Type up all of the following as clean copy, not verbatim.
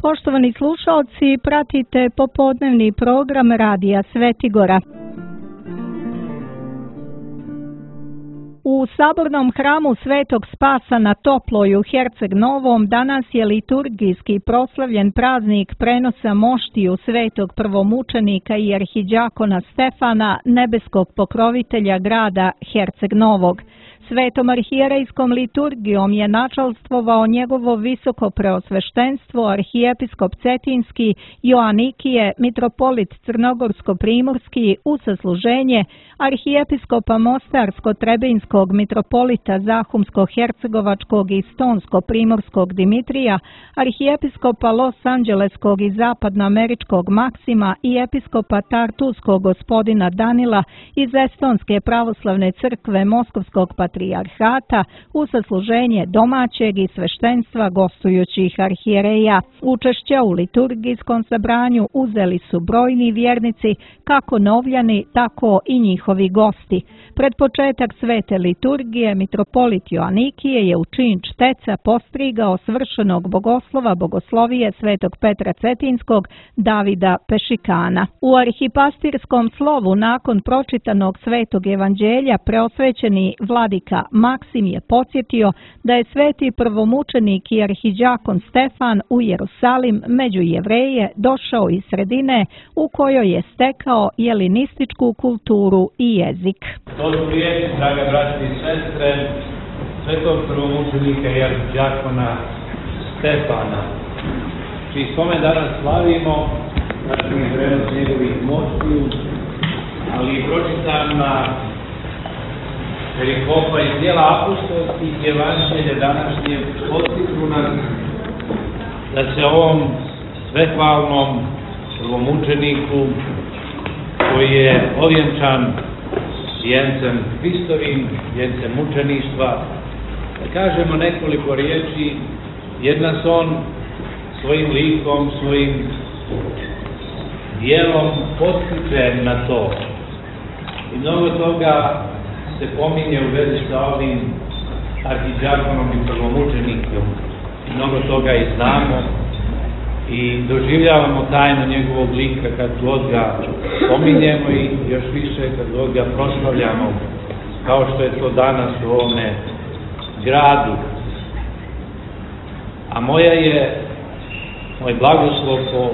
Poštovani slušalci, pratite popodnevni program Radija Svetigora. U sabornom hramu Svetog Spasa na Toploj u Herceg Novom danas je liturgijski proslavljen praznik prenosa moštiju svetog prvomučenika i arhidjakona Stefana, nebeskog pokrovitelja grada Herceg Novog. Svetom arhijerejskom liturgijom je načalstvovao njegovo visoko preosveštenstvo arhijepiskop Cetinski Joanikije, mitropolit Crnogorsko-primorski u sasluženje arhijepiskopa Mostarsko-trebinskog mitropolita Zahumsko-hercegovačkog i Stonsko-primorskog Dimitrija, arhijepiskopa Los Angeleskog i zapadnoameričkog Maksima i episkopa Tartuskog gospodina Danila iz Estonske pravoslavne crkve Moskovskog patrijarhata u sasluženje domaćeg i sveštenstva gostujućih arhijereja. Učešće u liturgijskom sabranju uzeli su brojni vjernici, kako novljani, tako i njihovi gosti. Pred početak svete liturgije mitropolit Joanikije je u čin čteca postrigao svršenog bogoslova bogoslovije svetog Petra Cetinskog Davida Pešikana. U arhipastirskom slovu nakon pročitanog svetog evanđelja preosvećeni vladika Maksim je podsjetio da je sveti prvomučenik i arhidjakon Stefan u Jerusalim među Jevreje došao iz sredine u kojoj je stekao jelinističku kulturu i jezik. To su riječi, draga braći i sestre, svetog prvomučenika i arhidjakona Stefana, čiji spomen danas slavimo, znači prenos njegovih moštiju, ali i pročitana perikopa iz dijela apostolskih evanđelja današnje podsjećaju nas da se ovom svehvalnom prvomučeniku koji je ovjenčan vijencem Hristovim, vijencem mučeništva, da kažemo nekoliko riječi, jer nas on svojim likom, svojim dijelom postiče na to. I mnogo toga se pominje u vezi sa ovim arhidjakonom i prvomučenikom. Mnogo toga i znamo i doživljavamo tajnu njegovog lika kad god ga pominjemo i još više kad god ga proslavljamo, kao što je to danas u ovome gradu. A moj blagoslov po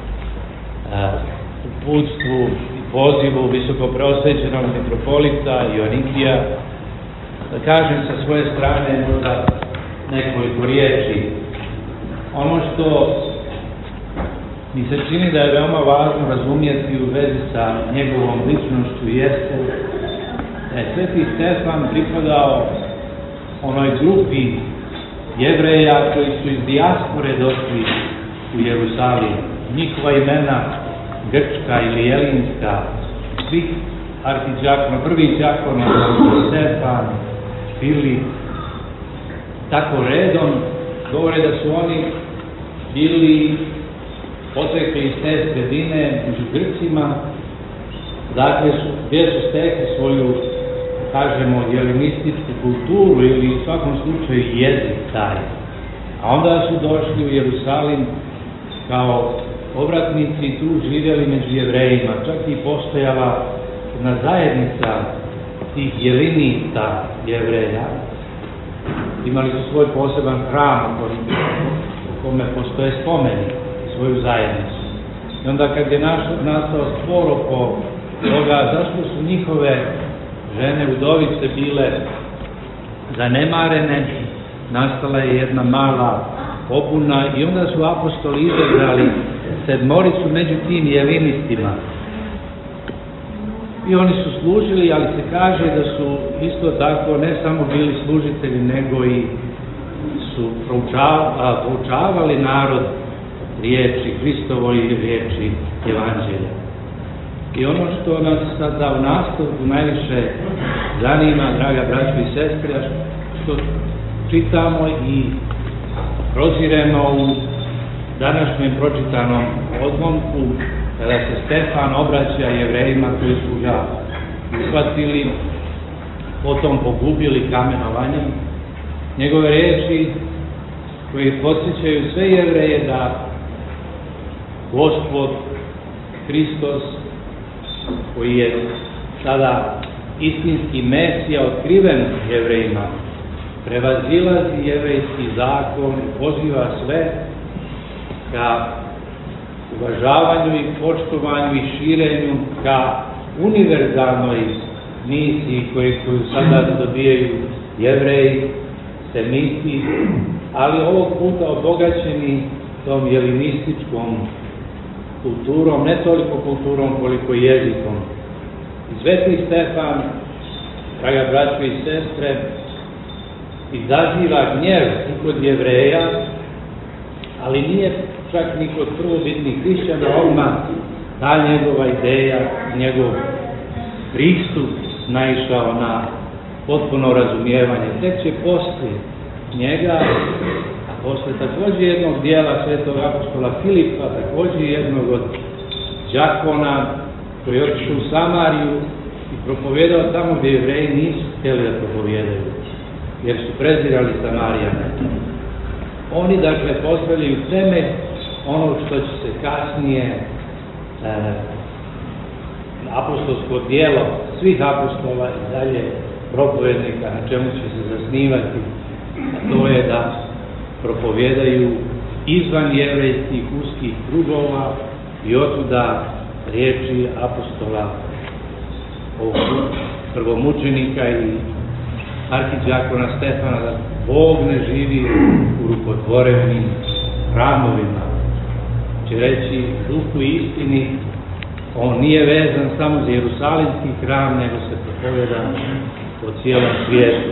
uputstvu i pozivu visokopreosvećenog mitropolita Joanikija, da kažem sa svoje strane možda nekoliko riječi. Ono što mi se čini da je veoma važno razumjeti u vezi sa njegovom ličnošću jeste da je sveti Stefan pripadao onoj grupi Jevreja koji su iz dijaspore došli u Jerusalim. Njihova imena grčka ili jelinska, svih arhidjakona, prvih djakona, Stefan, Filip, tako redom, govore da su oni bili potekli iz te sredine među Grcima, dakle gdje su stekli svoju, kažemo, jelenističku kulturu ili u svakom slučaju jezik taj. A onda su došli u Jerusalim kao povratnici i tu živjeli među Jevrejima. Čak i postojala jedna zajednica tih jelinista Jevreja. Imali su svoj poseban hram u kome postoje spomeni, svoju zajednicu. I onda kad je nastao spor oko toga zašto su njihove žene udovice bile zanemarene, nastala je jedna mala pobuna i onda su apostoli izabrali 7 među tim jelinistima. I oni su služili, ali se kaže da su isto tako ne samo bili služitelji, nego i su proučavali narod riječi Hristovo i riječi Evanđelja. I ono što nas sada u nastavku najviše zanima, draga braćo i sestre, što čitamo i proziremo u današnjem pročitanom odlomku, kada se Stefan obraća Jevrejima koji su ga uhvatili, potom pogubili kamenovanjem. Njegove riječi koji podsjećaju sve Jevreje da Gospod Hristos, koji je sada istinski Mesija otkriven Jevrejima, prevazilazi jevrejski zakon i poziva sve ka uvažavanju i poštovanju i širenju ka univerzalnoj misiji koju sada dobijaju Jevreji, Semiti, ali ovog puta obogaćeni tom helinističkom kulturom, ne toliko kulturom koliko jezikom. I Sveti Stefan, draga braćo i sestre, izaziva gnjev i kod Jevreja, ali nije čak ni kod prvobitnih hrišćana odmah ta njegova ideja, njegov pristup naišao na potpuno razumijevanje. Tek će poslije njega, a posle također jednog dijela svetog apostola Filipa, također jednog od đakona koji je otišao u Samariju i propovijedao tamo gdje Jevreji nisu htjeli da propovijedaju, jer su prezirali Samarijane. Oni dakle postavljaju temelj ono što će se kasnije apostolsko djelo svih apostola i dalje propovednika, na čemu će se zasnivati, a to je da propovijedaju izvan jevrejskih uskih krugova i otuda riječi apostola ovog prvomučenika i arhidjakona Stefana, da Bog ne živi u rukotvorenim hramovima. Će reći duhu i istini, on nije vezan samo za Jerusalimski hram, nego se propovjeda po cijelom svijetu.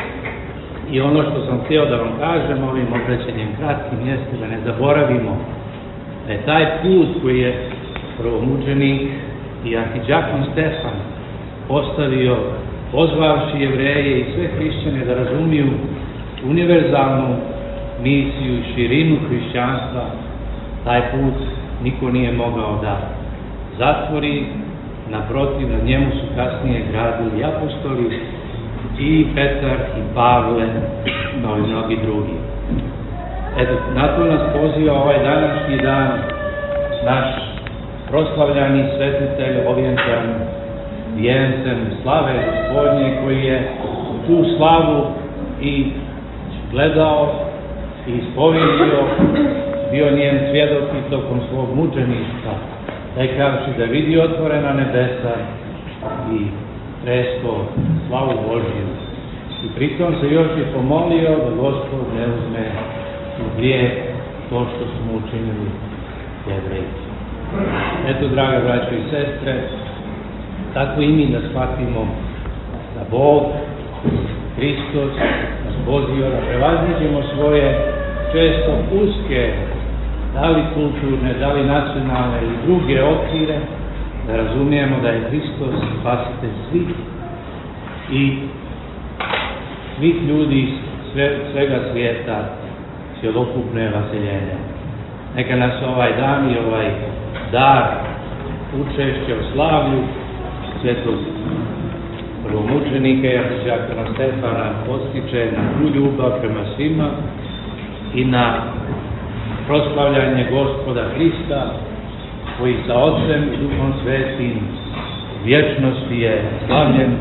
I ono što sam htio da vam kažem ovim obraćanjem kratkim jeste da ne zaboravimo da je taj put koji je prvomučenik i arhidjakon Stefan postavio, pozvavši Jevreje i sve hrišćane da razumiju univerzalnu misiju i širinu hrišćanstva, taj put niko nije mogao da zatvori, naprotiv, na njemu su kasnije gradili i apostoli, i Petar, i Pavle, no i mnogi drugi. Eto, na to nas poziva ovaj današnji dan, naš proslavljani svetitelj, ovjenčan vijencem slave Gospodnje, koji je tu slavu i gledao i ispovjedio, bio njen svjedok i tokom svog mučeništva, rekavši da vidi otvorena nebesa i tresko slavu Božju. I pritom se još je pomolio da Gospod ne uzme u grijeh to što smo učinili Jevreji. Eto, draga braćo i sestre, tako i mi da shvatimo da Bog, Hristos, nas poziva da prevaziđemo svoje često uske, da li kulturne, da li nacionalne ili druge okvire, da razumijemo da je Hristos spasitelj svih i svih ljudi, svega svijeta, cjelokupne vaseljenja. Neka nas ovaj dan i ovaj dar učešća u slavlju svetog prvomučenika i arhidjakona Stefana postiče na tu ljubav prema svima i na proslavljanje Gospoda Hrista, koji sa Otcem i Duhom Svetim u vječnosti je slavljen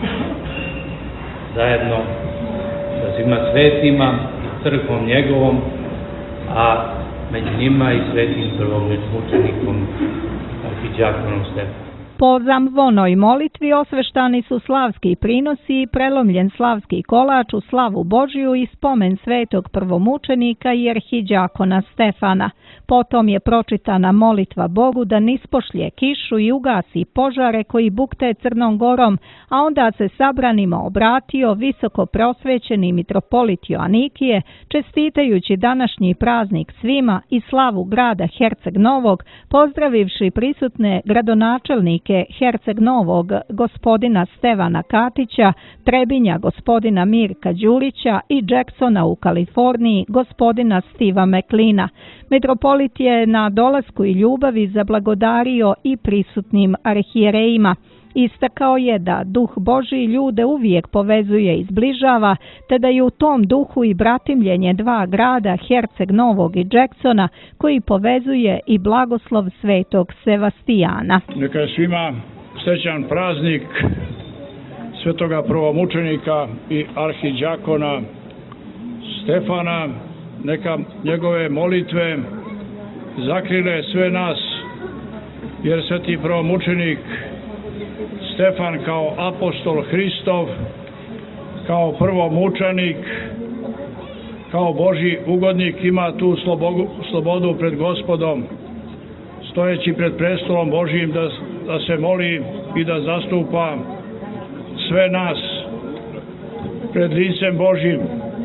zajedno sa svima svetima i crkvom njegovom, a među njima i svetim prvomučenikom arhidjakonom Stefanom. Po zamvonoj molitvi osveštani su slavski prinosi i prelomljen slavski kolač u slavu Božiju i spomen svetog prvomučenika i arhidjakona Stefana. Potom je pročitana molitva Bogu da nispošlje kišu i ugasi požare koji bukte Crnom Gorom, a onda se sabranima obratio visoko prosvećeni mitropolit Joanikije, čestitajući današnji praznik svima i slavu grada Herceg Novog, pozdravivši prisutne gradonačelnike Herceg Novog gospodina Stevana Katića, Trebinja gospodina Mirka Đurića i Jacksona u Kaliforniji gospodina Steva McLeana. Metropolit je na dolasku i ljubavi zablagodario i prisutnim arhijerejima. Istakao je da duh Božji ljude uvijek povezuje i zbližava, te da je u tom duhu i bratimljenje dva grada, Herceg Novog i Jacksona, koji povezuje i blagoslov svetog Sevastijana. Neka je svima srećan praznik svetoga prvomučenika i arhidjakona Stefana, neka njegove molitve zakrile sve nas, jer sveti prvomučenik Stefan kao apostol Hristov, kao prvomučenik, kao Božji ugodnik ima tu slobodu pred Gospodom, stojeći pred prestolom Božjim da se moli i da zastupa sve nas pred licem Božjim.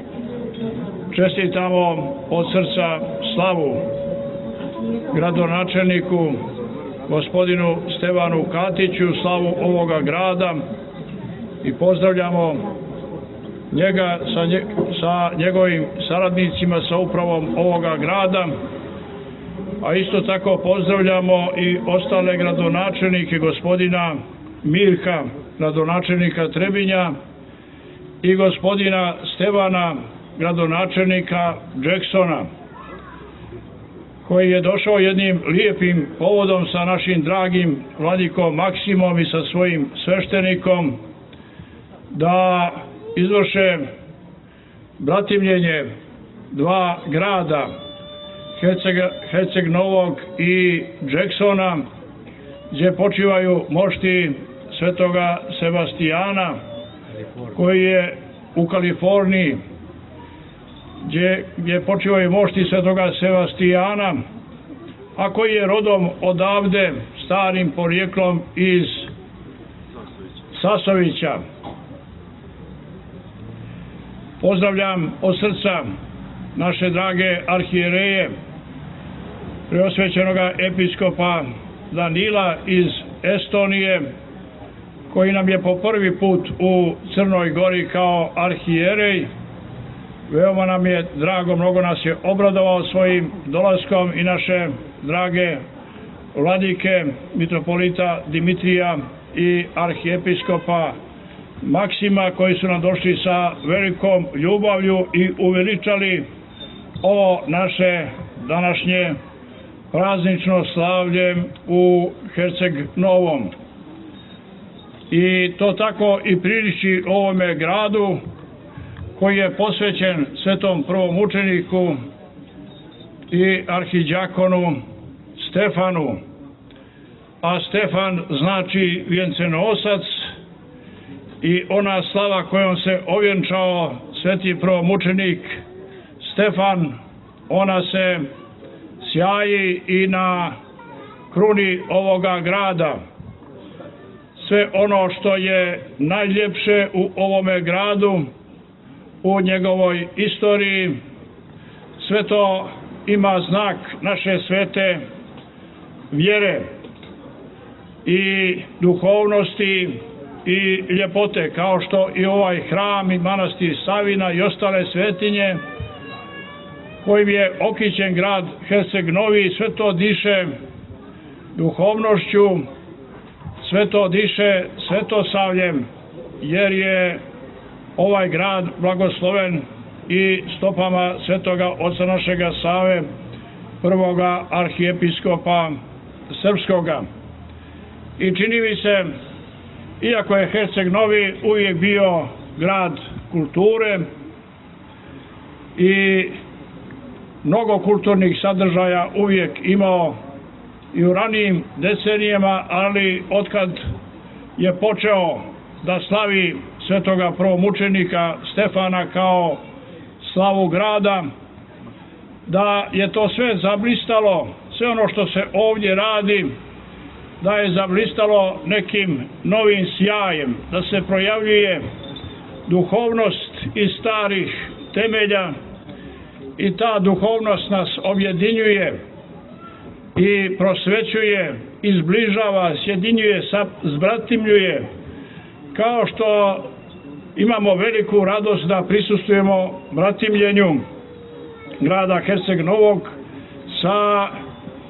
Čestitamo od srca slavu gradonačelniku gospodinu Stevanu Katiću, slavu ovoga grada, i pozdravljamo njega sa njegovim saradnicima, sa upravom ovoga grada, a isto tako pozdravljamo i ostale gradonačelnike, gospodina Mirka, gradonačelnika Trebinja, i gospodina Stevana, gradonačelnika Jacksona, koji je došao jednim lijepim povodom sa našim dragim vladikom Maksimom i sa svojim sveštenikom da izvrše bratimljenje dva grada, Herceg Novog i Jacksona, gdje počivaju mošti svetoga Sevastijana, koji je u Kaliforniji, gdje počivaju mošti svetoga Sevastijana, a koji je rodom odavde, starim porijeklom iz Sasovića. Pozdravljam od srca naše drage arhijereje, preosvećenoga episkopa Danila iz Estonije, koji nam je po prvi put u Crnoj Gori kao arhijerej. Veoma nam je drago, mnogo nas je obradovao svojim dolaskom, i naše drage vladike, mitropolita Dimitrija i arhijepiskopa Maksima, koji su nam došli sa velikom ljubavlju i uveličali ovo naše današnje praznično slavlje u Herceg Novom. I to tako i priliči ovome gradu koji je posvećen svetom prvomučeniku i arhidjakonu Stefanu. A Stefan znači vjencenosac, i ona slava kojom se ovjenčao sveti prvomučenik Stefan, ona se sjaji i na kruni ovoga grada. Sve ono što je najljepše u ovome gradu, u njegovoj istoriji, sve to ima znak naše svete vjere i duhovnosti i ljepote, kao što i ovaj hram i manastir Savina i ostale svetinje kojim je okićen grad Herceg Novi. Sve to diše duhovnošću, sve to diše svetosavljem, jer je ovaj grad blagosloven i stopama svetoga oca našega Save, prvoga arhijepiskopa srpskoga. I čini mi se, iako je Herceg Novi uvijek bio grad kulture i mnogo kulturnih sadržaja uvijek imao i u ranijim decenijama, ali otkad je počeo da slavi svetoga prvomučenika Stefana kao slavu grada, da je to sve zablistalo, sve ono što se ovdje radi, da je zablistalo nekim novim sjajem, da se projavljuje duhovnost iz starih temelja, i ta duhovnost nas objedinjuje i prosvećuje, izbližava, sjedinjuje, zbratimljuje, kao što imamo veliku radost da prisustvujemo bratimljenju grada Herceg Novog sa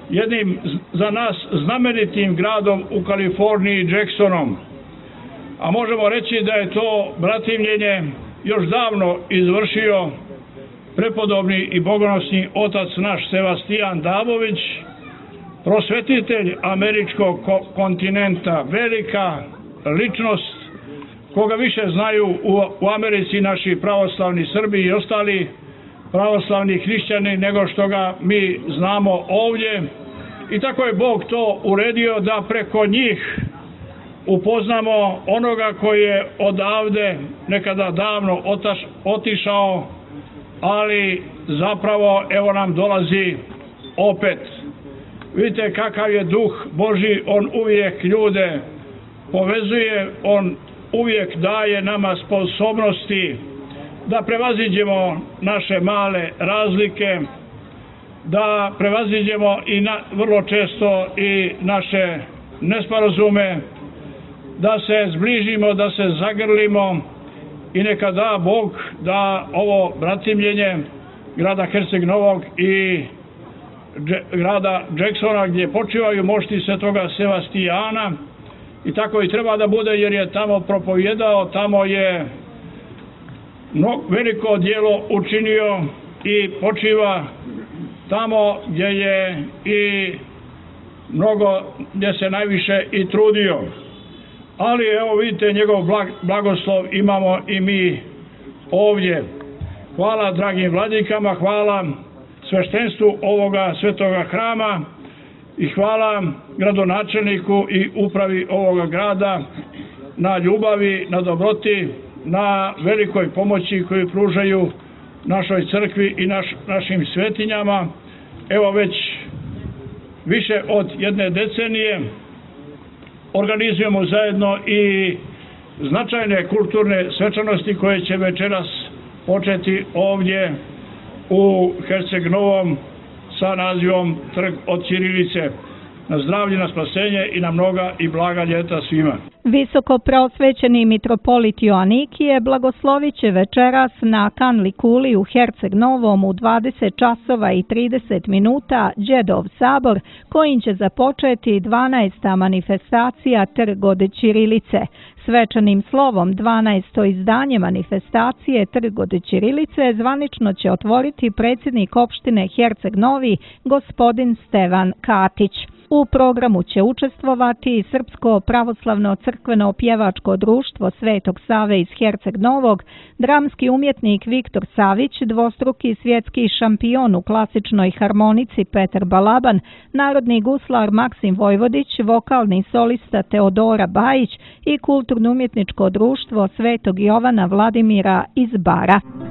jednim za nas znamenitim gradom u Kaliforniji, Jacksonom. A možemo reći da je to bratimljenje još davno izvršio prepodobni i bogonosni otac naš Sebastijan Dabović, prosvetitelj američkog kontinenta, velika ličnost koga više znaju u Americi naši pravoslavni Srbi i ostali pravoslavni hrišćani nego što ga mi znamo ovdje. I tako je Bog to uredio da preko njih upoznamo onoga koji je odavde nekada davno otišao, ali zapravo evo nam dolazi opet. Vidite kakav je duh Božji, on uvijek ljude povezuje, on uvijek daje nama sposobnosti da prevaziđemo naše male razlike, da prevaziđemo i vrlo često i naše nesporazume, da se zbližimo, da se zagrlimo i neka da Bog da ovo bratimljenje grada Herceg Novog i grada Jacksona gdje počivaju mošti svetoga Sevastijana, i tako i treba da bude jer je tamo propovijedao, tamo je veliko djelo učinio i počiva tamo gdje je i mnogo, gdje se najviše i trudio. Ali evo vidite, njegov blagoslov imamo i mi ovdje. Hvala dragim vladikama, hvala sveštenstvu ovoga svetoga hrama i hvala gradonačelniku i upravi ovoga grada na ljubavi, na dobroti, na velikoj pomoći koju pružaju našoj crkvi i našim svetinjama. Evo već više od jedne decenije organizujemo zajedno i značajne kulturne svečanosti koje će večeras početi ovdje u Herceg Novom sa nazivom Trg od ćirilice. Na zdravlje, na spasenje i na mnoga i blaga ljeta svima. Visoko preosvećeni mitropolit Joanikije blagoslovit će večeras na Kanli kuli u Herceg Novom u 20 časova i 30 minuta Đedov sabor, kojim će započeti 12. manifestacija Trg od ćirilice. Svečanim slovom 12. izdanje manifestacije Trg od ćirilice zvanično će otvoriti predsjednik opštine Herceg Novi, gospodin Stevan Katić. U programu će učestvovati Srpsko pravoslavno crkveno pjevačko društvo Svetog Save iz Herceg Novog, dramski umjetnik Viktor Savić, dvostruki svjetski šampion u klasičnoj harmonici Petar Balaban, narodni guslar Maksim Vojvodić, vokalni solista Teodora Bajić i kulturno-umjetničko društvo Svetog Jovana Vladimira iz Bara.